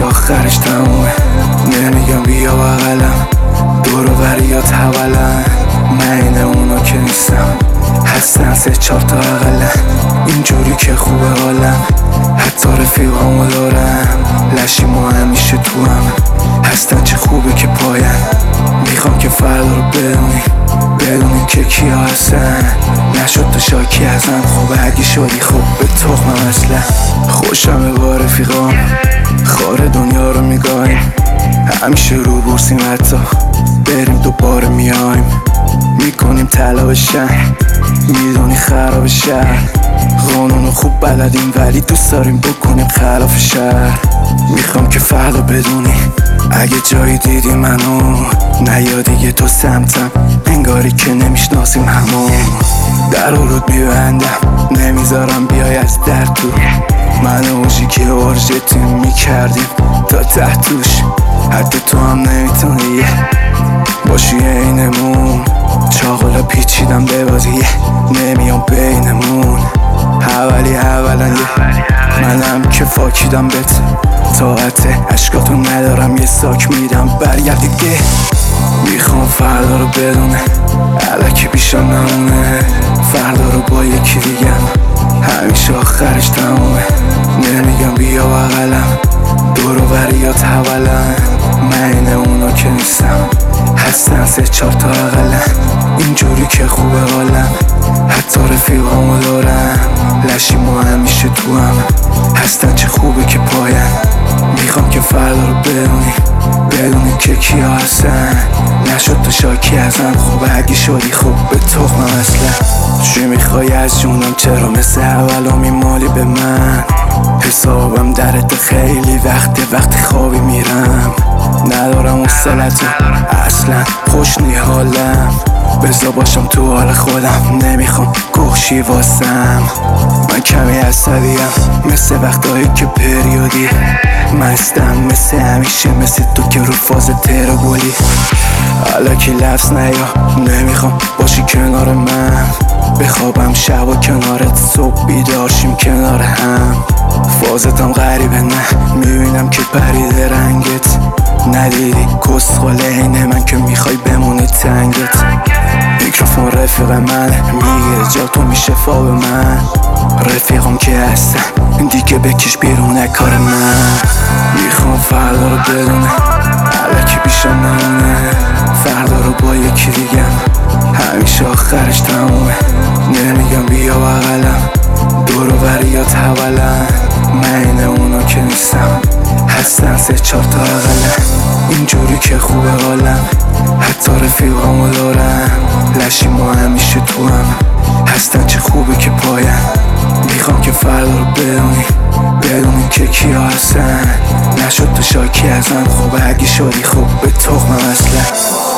آخرش تمومه. نمیگم بیا بغلم، دور و بریات حولن، من این اونا که نیستم، هستن 3-4 تا اقلن. اینجوری که خوبه حالم، حتی رفیقامو دارم، لشیمو همیشه تو هم هستن. چه خوبه که پاین، میخوام که فردا رو بدونی که کیا هستن. نشد تو شاکی ازم، خوبه اگه شدی خوب به تخمم اصلا. خوشمه با رفیقام، خار دنیا رو میگایم، همیشه رو بورسیم، حتی بریم دوباره میایم، میکنیم طلا بشن، میدونی خراب شهر. قانونو خوب بلدیم ولی دوست داریم بکنیم خلاف شهر. میخوام که فردا بدونی اگه جایی دیدی منو، نیا دیگه تو سمتم، انگاری که نمیشناسیم همون. در رود میبندم، نمیذارم بیای از در تو، من اوشی که ارژتیم میکردیم تا تحتوش. حتی تو هم نمیتونی باشی اینمون، چاقلا پیچیدم به بازی، نمیام بینمون. اولا منم که فاکیدم بهت، طاعت عشقاتو ندارم، یه ساک میدم برگرد دیگه. میخوام فردا رو بدونه، الکی پیشم نمونه، فردا رو با یکی دیگم، همیشه آخرش تمومه. نمیگم بیا بغلم، دور و بریات حولن، من این اونا که نیستم، هستن 3-4 تا اقلن. اینجوری که خوبه حالم، حتی رفیقامو دارم، لشیمو همیشه تو هم هستن. چه خوبه که پاین، میخوام که فردا رو بدونی که کیا هستن. نشد تو شاکی ازم، خوبه اگه شدی خوب به تخمم اصلا. چی میخوای از جونم، چرا مثل اولو میمالی به من؟ حسابم درت خیلی وقتی خوابی میرم، ندارم حوصلتو اصلا، خوش نی حالم، بذار باشم تو حال خودم، نمیخوام گوشی واسم. من کمی عصبیم مثل وقتایی که پریودی، مستم مثل همیشه، مثل تو که رو فاز ترگولی. حالا که لفظ نیا، نمیخوام باشی کنار من، بخوابم شب و کنارت، صبح بیدارشیم کنار هم. فازتم غریبه نه، میبینم که پریده رنگت، ندیدی کسخاله اینه من که میخوای بمونی تنگت. میکروفون رفیق من میگه جا تو میشه فا به من، رفیقم که هستن دیگه بکش بیرونه کار من. میخوام فردا رو بدونه، الکی پیشم نمونه، فردا رو با یکی دیگم، همیشه آخرش تمومه. نمیگم بیا بغلم، دور و بریات حولن، من این اونا که نیستم، هستن 3-4 تا اقلن. اینجوری که خوبه حالم، حتی رفیقامو دارم، لشیمو همیشه تو هم هستن. چه خوبه که پاین، میخوام که فردا رو بدونی که کیا هستن. نشد تو شاکی ازم، خوبه اگه شدی خوب به تخمم اصلا.